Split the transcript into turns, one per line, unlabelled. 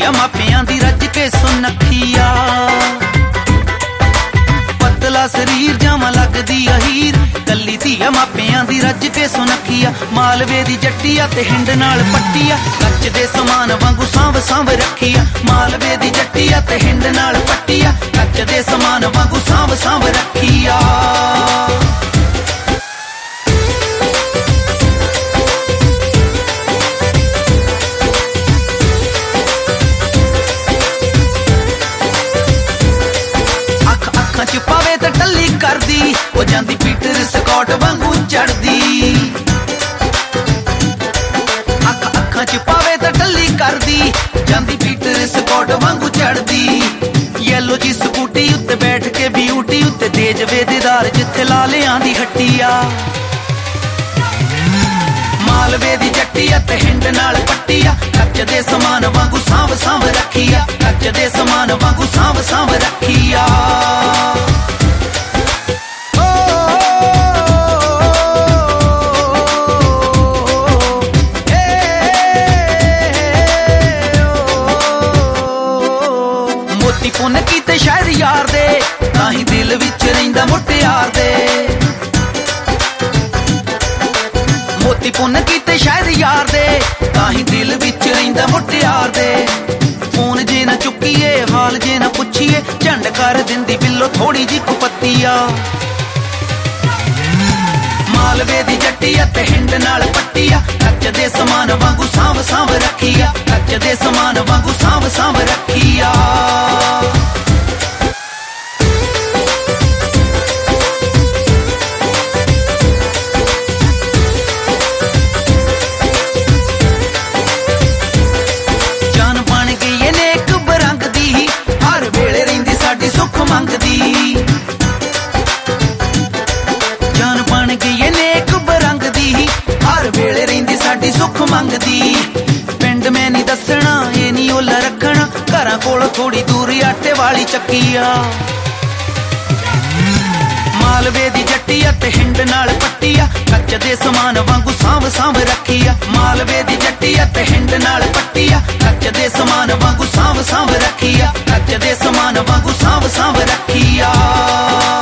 ਆ ਮਾਪਿਆਂ ਦੀ ਰੱਜ ਕੇ ਸੁਨੱਖੀਆ ਪਤਲਾ ਸਰੀਰ ਜਾਵਾਂ ਲੱਗਦੀ ਆ ਹੀਰ ਕੱਲੀ ਧੀ ਆ ਮਾਪਿਆਂ ਦੀ ਰੱਜ ਕੇ ਸੁਨੱਖੀਆ ਮਾਲਵੇ ਦੀ ਜੱਟੀਆ ਤੇ ਹਿੰਡ ਨਾਲ ਪੱਟੀਆ ਕੱਚ ਦੇ ਸਮਾਨ ਵਾਂਗੂ ਸਾਂਭ ਸਾਂਭ ਰੱਖੀਆ ਮਾਲਵੇ ਦੀ ਜੱਟੀਆ ਤੇ ਹਿੰਡ ਨਾਲ ਪੱਟੀਆ ਕੱਚ ਦੇ ਸਮਾਨ ਵਾਂਗੂ ਸਾਂਭ ਸਾਂਭ ਰੱਖੀਆ ਚ ਪਾਵੇ ਤਾਂ ਟੱਲੀ ਕਰਦੀ ਹੋ ਜਾਂਦੀ ਪੀਟਰ ਸਕਾਟ ਵਾਂਗੂ ਚੜਦੀ ਅੱਖਾਂ ਚ ਪਾਵੇ ਤਾਂ ਟੱਲੀ ਕਰਦੀ ਜਾਂਦੀ ਪੀਟਰ ਸਕਾਟ ਵਾਂਗੂ ਚੜਦੀ ਯੈਲੋ ਜੀ ਸਕੂਟੀ ਉੱਤੇ ਬੈਠ ਕੇ ਬਿਊਟੀ ਉੱਤੇ ਦੇ ਜਵੇ ਦੀਦਾਰ ਜਿੱਥੇ ਲਾਲਿਆਂ ਦੀ ਹੱਟੀਆ ਮਾਲਵੇ ਦੀ ਜੱਟੀਆ ਤੇ ਹਿੰਡ ਨਾਲ ਪੱਟੀਆ ਕੱਚ ਦੇ ਸਮਾਨ ਵਾਂਗੂ ਸਾਂਭ ਸਾਂਭ ਰੱਖੀਆ ਕੱਚ ਦੇ ਸਮਾਨ ਵਾਂਗੂ ਸਾਂਭ ਸਾਂਭ ਰੱਖੀਆ ਮੋਤੀ ਪੁੰਨ ਕੀਤੇ ਸ਼ਾਇਦ ਯਾਰ ਦੇ ਤਾਂ ਹੀ ਦਿਲ ਵਿੱਚ ਰਹਿੰਦਾ ਮੁਟਿਆਰ ਦੇ ਮੋਤੀ ਪੁੰਨ ਕੀਤੇ ਸ਼ਾਇਦ ਯਾਰ ਦੇ ਤਾਂ ਹੀ ਦਿਲ ਵਿੱਚ ਰਹਿੰਦਾ ਮੁਟਿਆਰ ਦੇ ਫੋਨ ਜੇ ਨਾ ਚੁੱਕੀਏ ਹਾਲ ਜੇ ਨਾ ਪੁੱਛੀਏ ਝੰਡ ਕਰ ਦਿੰਦੀ ਬਿੱਲੋ ਥੋੜੀ ਜੀ ਕੁਪੱਤੀਆ ਮਾਲਵੇ ਦੀ ਜੱਟੀਆ ਤੇ ਹਿੰਡ ਨਾਲ ਪੱਟੀਆ ਕੱਚ ਦੇ ਸਮਾਨ ਵਾਂਗੂ ਸਾਂਭ ਸਾਂਭ ਰੱਖੀਆ ਕੱਚ ਦੇ ਸਮਾਨ ਵਾਂਗੂ ਸਾਂਭ ਸਾਂਭ ਰੱਖੀਆ ਮੰਗਦੀ ਜਾਨ ਬਣ ਗਈ ਏ ਨੇਕ ਬਰੰਗ ਦੀ ਹਰ ਵੇਲੇ ਰਹਿੰਦੀ ਸਾਡੀ ਸੁੱਖ ਮੰਗਦੀ ਪਿੰਡ ਮੈਂ ਨਹੀਂ ਦੱਸਣਾ ਇਹ ਨਹੀਂ ਓਲਾ ਰੱਖਣਾ ਘਰਾਂ ਕੋਲ ਥੋੜੀ ਦੂਰ ਆਟੇ ਵਾਲੀ ਚੱਕੀਆ ਮਾਲਵੇ ਦੀ ਜੱਟੀਆ ਤੇ ਹਿੰਡ ਨਾਲ ਪੱਟੀਆ ਕੱਚ ਦੇ ਸਮਾਨ ਵਾਂਗੂ ਸਾਂਭ ਸਾਂਭ ਰੱਖੀਆ ਮਾਲਵੇ ਦੀ ਜੱਟੀਆ ਤੇ ਹਿੰਡ ਨਾਲ ਪੱਟੀਆ ਕੱਚ ਦੇ ਸਮਾਨ ਵਾਂਗੂ ਸਾਂਭ ਸਾਂਭ ਰੱਖੀਆ ਕੱਚ ਦੇ ਸਮਾਨ ਵਾਂਗੂ ਸਾਂਭ ਸਾਂਭ ਰੱਖੀਆ